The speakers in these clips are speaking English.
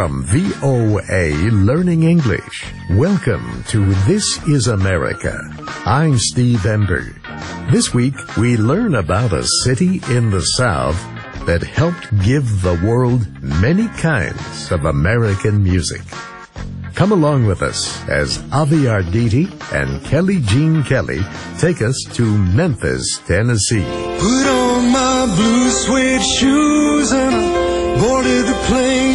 From VOA Learning English, welcome to This is America. I'm Steve Ember. This week, we learn about a city in the South that helped give the world many kinds of American music. Come along with us as Avi Arditi and Kelly Jean Kelly take us to Memphis, Tennessee. Put on my blue suede shoes and I boarded the plane.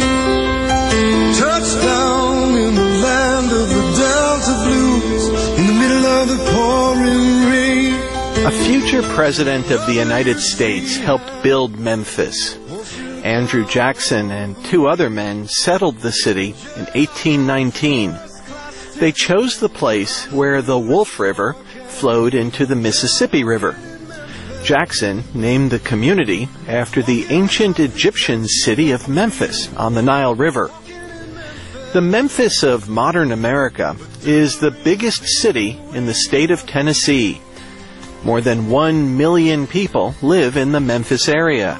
Touchdown in the land of the Delta Blues in the middle of the pouring rain. A future president of the United States helped build Memphis. Andrew Jackson and two other men settled the city in 1819. They chose the place where the Wolf River flowed into the Mississippi River. Jackson named the community after the ancient Egyptian city of Memphis on the Nile River. The Memphis of modern America is the biggest city in the state of Tennessee. More than 1 million people live in the Memphis area.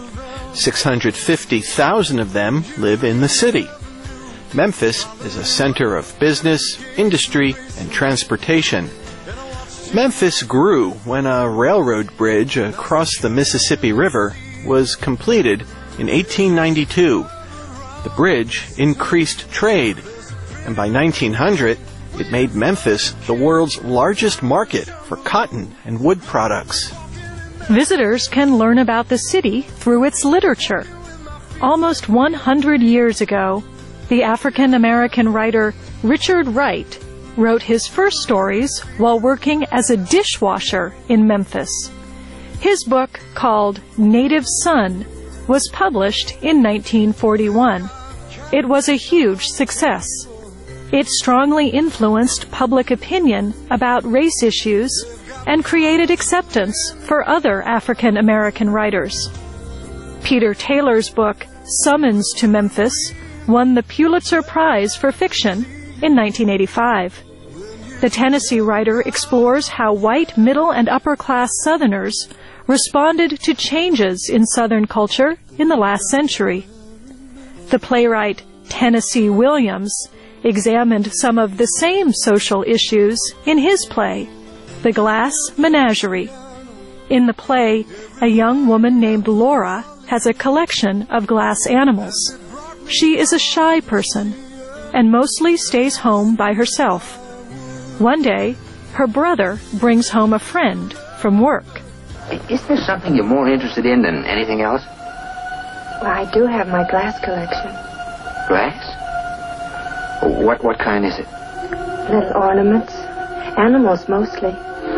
650,000 of them live in the city. Memphis is a center of business, industry, and transportation. Memphis grew when a railroad bridge across the Mississippi River was completed in 1892. The bridge increased trade, and by 1900, it made Memphis the world's largest market for cotton and wood products. Visitors can learn about the city through its literature. Almost 100 years ago, the African-American writer Richard Wright wrote his first stories while working as a dishwasher in Memphis. His book, called Native Son, was published in 1941. It was a huge success. It strongly influenced public opinion about race issues and created acceptance for other African American writers. Peter Taylor's book, Summons to Memphis, won the Pulitzer Prize for Fiction in 1985. The Tennessee writer explores how white middle and upper-class Southerners responded to changes in Southern culture in the last century. The playwright Tennessee Williams examined some of the same social issues in his play, The Glass Menagerie. In the play, a young woman named Laura has a collection of glass animals. She is a shy person and mostly stays home by herself. One day, her brother brings home a friend from work. Is there something you're more interested in than anything else? Well, I do have my glass collection. Glass? What kind is it? Little ornaments. Animals, mostly.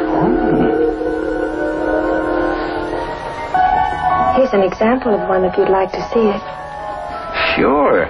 Here's an example of one if you'd like to see it. Sure.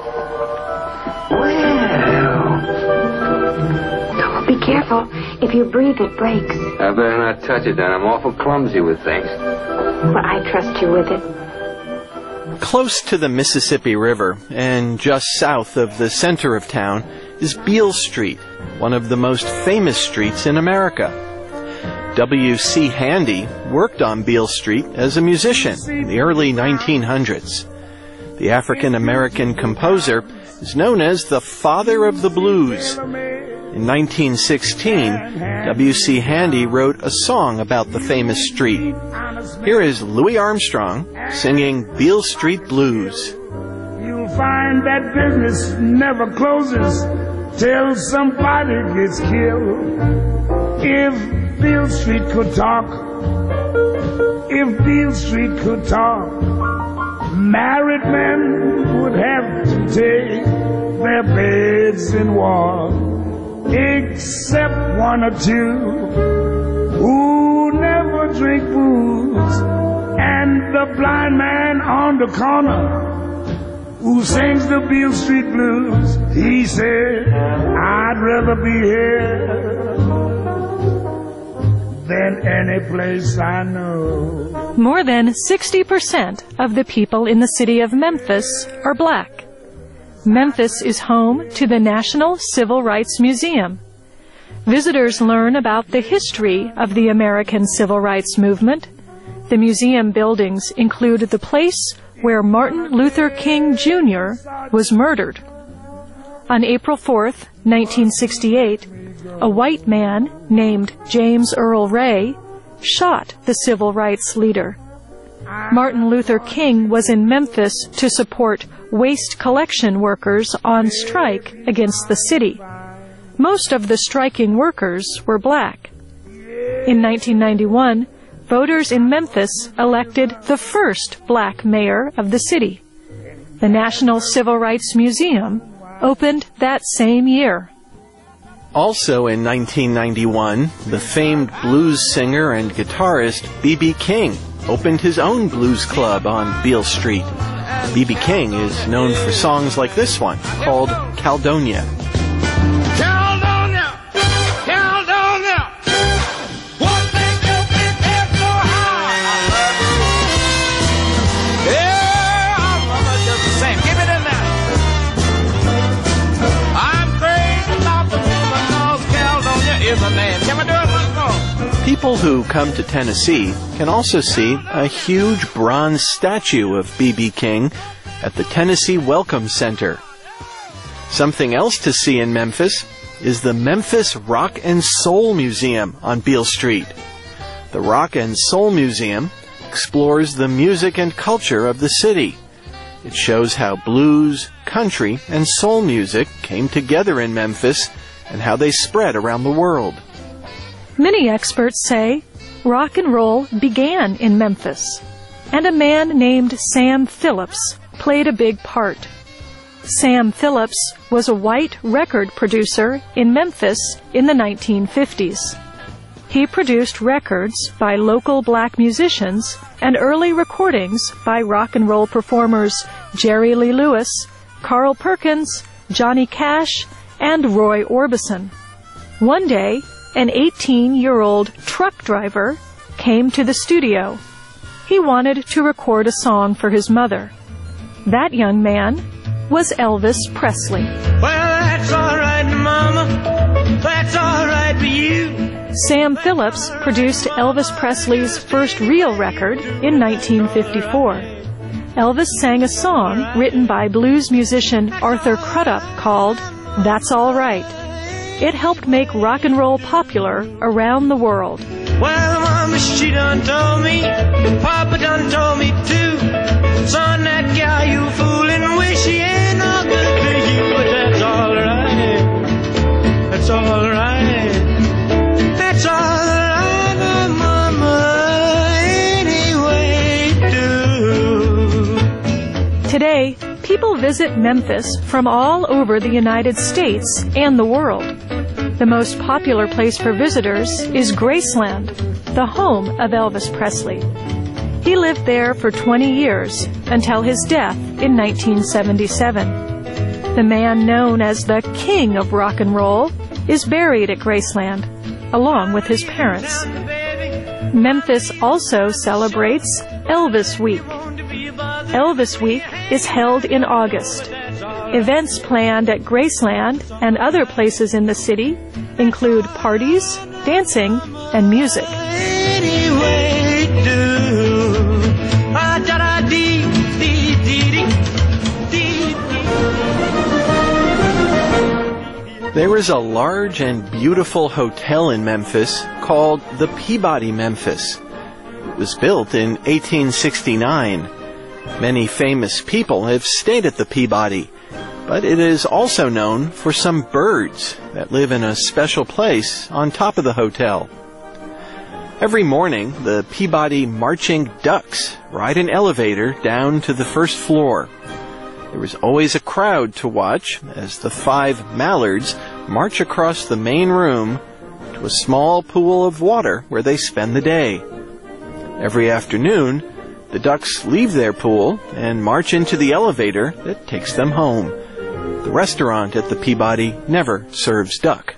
Well. Oh, be careful. If you breathe, it breaks. I better not touch it, then. I'm awful clumsy with things. Well, I trust you with it. Close to the Mississippi River and just south of the center of town is Beale Street, one of the most famous streets in America. W.C. Handy worked on Beale Street as a musician in the early 1900s. The African-American composer is known as the father of the blues. In 1916, W.C. Handy wrote a song about the famous street. Here is Louis Armstrong singing Beale Street Blues. You'll find that business never closes till somebody gets killed. If Beale Street could talk, if Beale Street could talk, married men would have to take their beds and walk, except one or two who never drink booze, and the blind man on the corner who sings the Beale Street Blues. He said, I'd rather be here than any place I know. More than 60% of the people in the city of Memphis are black. Memphis is home to the National Civil Rights Museum. Visitors learn about the history of the American Civil Rights Movement. The museum buildings include the place where Martin Luther King Jr. was murdered. On April 4th, 1968, a white man named James Earl Ray shot the civil rights leader. Martin Luther King was in Memphis to support waste collection workers on strike against the city. Most of the striking workers were black. In 1991, voters in Memphis elected the first black mayor of the city. The National Civil Rights Museum opened that same year. Also in 1991, the famed blues singer and guitarist B.B. King opened his own blues club on Beale Street. B.B. King is known for songs like this one, called Caledonia. Caledonia, Caledonia, what make you big head so high? Yeah, mama, just the same. Give it in there. I'm crazy about the woman, 'cause Caledonia is a man. Can we do it once more? People who come to Tennessee can also see a huge bronze statue of B.B. King at the Tennessee Welcome Center. Something else to see in Memphis is the Memphis Rock and Soul Museum on Beale Street. The Rock and Soul Museum explores the music and culture of the city. It shows how blues, country, and soul music came together in Memphis and how they spread around the world. Many experts say rock and roll began in Memphis, and a man named Sam Phillips played a big part. Sam Phillips was a white record producer in Memphis in the 1950s. He produced records by local black musicians and early recordings by rock and roll performers Jerry Lee Lewis, Carl Perkins, Johnny Cash, and Roy Orbison. One day, an 18-year-old truck driver came to the studio. He wanted to record a song for his mother. That young man was Elvis Presley. Well, that's all right, Mama. That's all right for you. Sam Phillips produced Elvis Presley's first real record in 1954. Elvis sang a song written by blues musician Arthur Crudup called That's All Right. It helped make rock and roll popular around the world. Well, Mama, she done told me, Papa done told me too. Son, that gal you foolin' with, she ain't no good for you. But that's all right. That's all right. That's all right, Mama, anyway do. Today, people visit Memphis from all over the United States and the world. The most popular place for visitors is Graceland, the home of Elvis Presley. He lived there for 20 years until his death in 1977. The man known as the King of Rock and Roll is buried at Graceland, along with his parents. Memphis also celebrates Elvis Week. Elvis Week is held in August. Events planned at Graceland and other places in the city include parties, dancing, and music. There is a large and beautiful hotel in Memphis called the Peabody Memphis. It was built in 1869. Many famous people have stayed at the Peabody, but it is also known for some birds that live in a special place on top of the hotel. Every morning, the Peabody Marching Ducks ride an elevator down to the first floor. There is always a crowd to watch as the 5 mallards march across the main room to a small pool of water where they spend the day. Every afternoon, the ducks leave their pool and march into the elevator that takes them home. The restaurant at the Peabody never serves duck.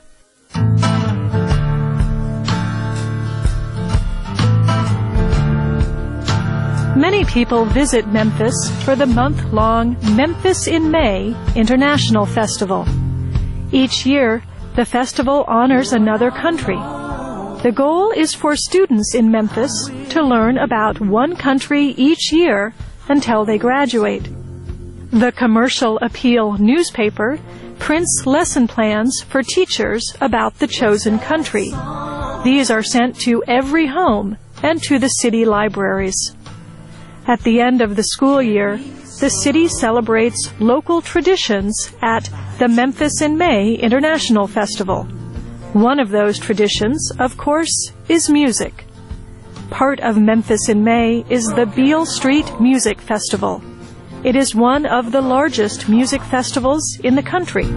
Many people visit Memphis for the month-long Memphis in May International Festival. Each year, the festival honors another country. The goal is for students in Memphis to learn about one country each year until they graduate. The Commercial Appeal newspaper prints lesson plans for teachers about the chosen country. These are sent to every home and to the city libraries. At the end of the school year, the city celebrates local traditions at the Memphis in May International Festival. One of those traditions, of course, is music. Part of Memphis in May is the Beale Street Music Festival. It is one of the largest music festivals in the country.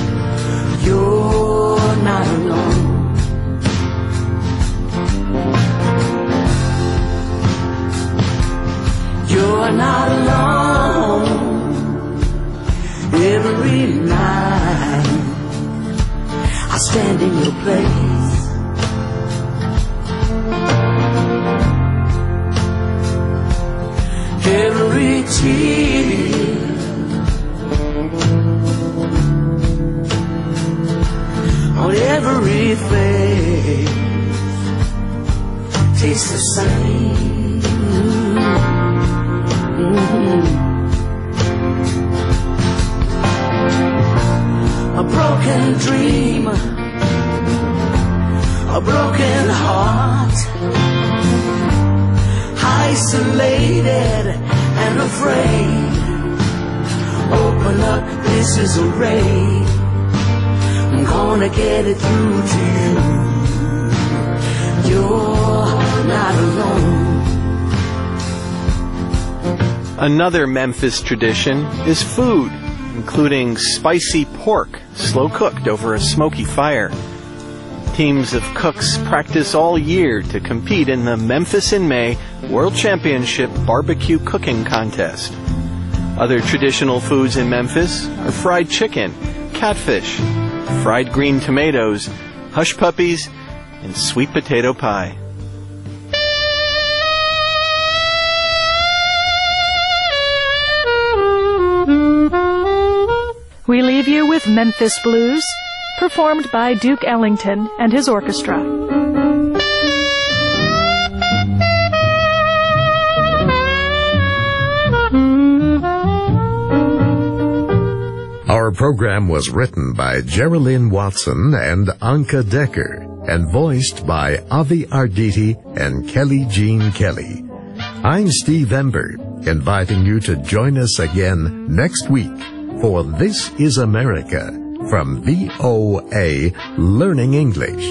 You're not alone. You're not alone. Every night I stand in your place. Every tear on every face tastes the same. A broken dream, a broken heart, isolated and afraid. Open up, this is a raid. I'm gonna get it through to you. You're not alone. Another Memphis tradition is food, including spicy pork, slow-cooked over a smoky fire. Teams of cooks practice all year to compete in the Memphis in May World Championship Barbecue Cooking Contest. Other traditional foods in Memphis are fried chicken, catfish, fried green tomatoes, hush puppies, and sweet potato pie. We leave you with Memphis Blues, performed by Duke Ellington and his orchestra. Our program was written by Geraldine Watson and Anka Decker and voiced by Avi Arditi and Kelly Jean Kelly. I'm Steve Ember, inviting you to join us again next week for This is America from VOA Learning English.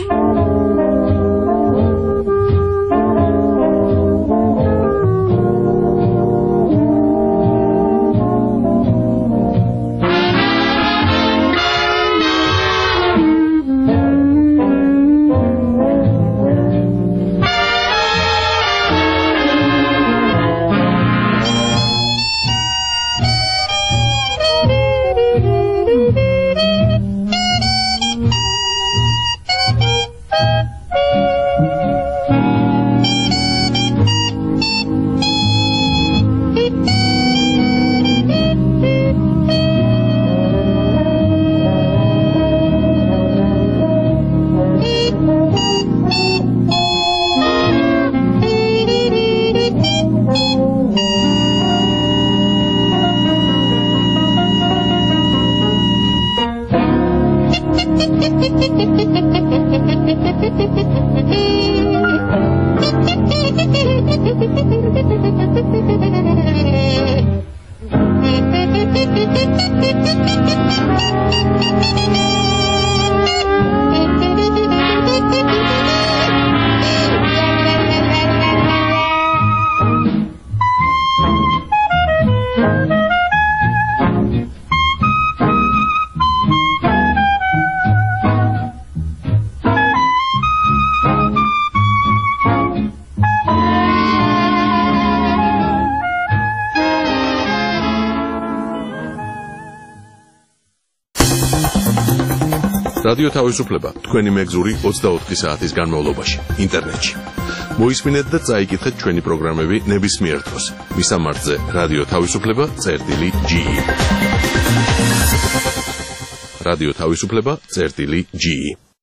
რადიო თავისუფლება თქვენი მეგზური 24 საათის განმავლობაში ინტერნეტში. მოისმინეთ და წაიკითხეთ ჩვენი პროგრამები ნებისმიერ დროს. მისამართზე რადიო თავისუფლება.ge. რადიო თავისუფლება.ge